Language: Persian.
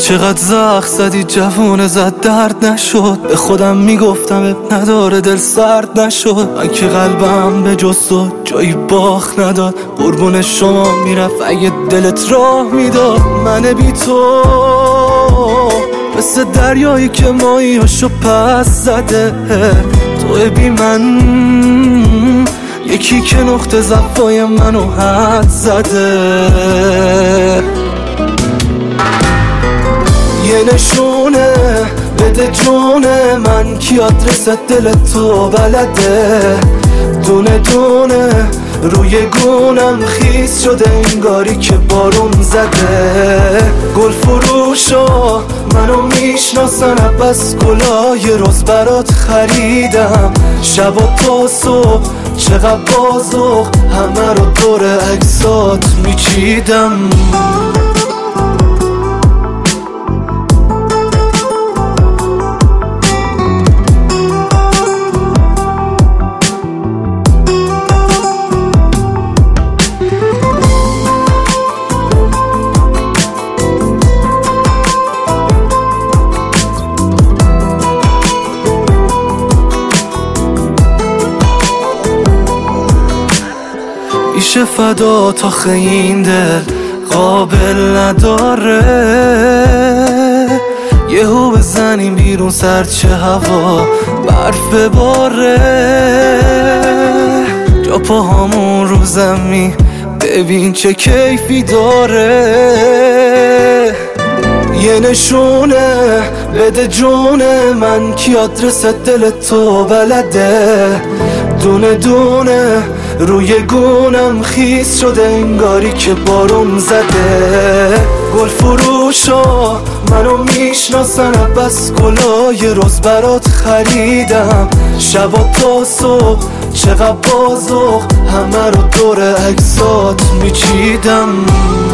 چقدر زخم زدی جوونه زد درد نشد، به خودم میگفتم نداره دل سرد نشد. من که قلبم به جز تو جایی باخت نداد، قربون شما میرفت اگه دلت راه میداد. من بی تو مثل دریایی که ماهیاشو پس زده، تو بی من یکی که نقطه ضعفای منو حد زده. یه نشونه بده جونه من کی آدرس دل تو بلده، دونه دونه روی گونم خیس شده انگاری که بارون زده. گل فروشا منو میشناسن، بس گلای روز برات خریدم. شب و تا صبح چقدر بازو همه رو دور عکسات میچیدم. میشه فدا تا این دل قابل نداره، یهو بزنیم بیرون سرچه هوا برف بباره. جا پاهامون رو زمین ببین چه کیفی داره. یه نشونه بده جونه من کی آدرس دل تو بلده، دونه دونه روی گونم خیس شده انگاری که بارون زده. گل فروشا منو میشناسن، بس گلای روز برات خریدم. شب و تا صبح چقدر بازو همه رو دور عکسات میچیدم.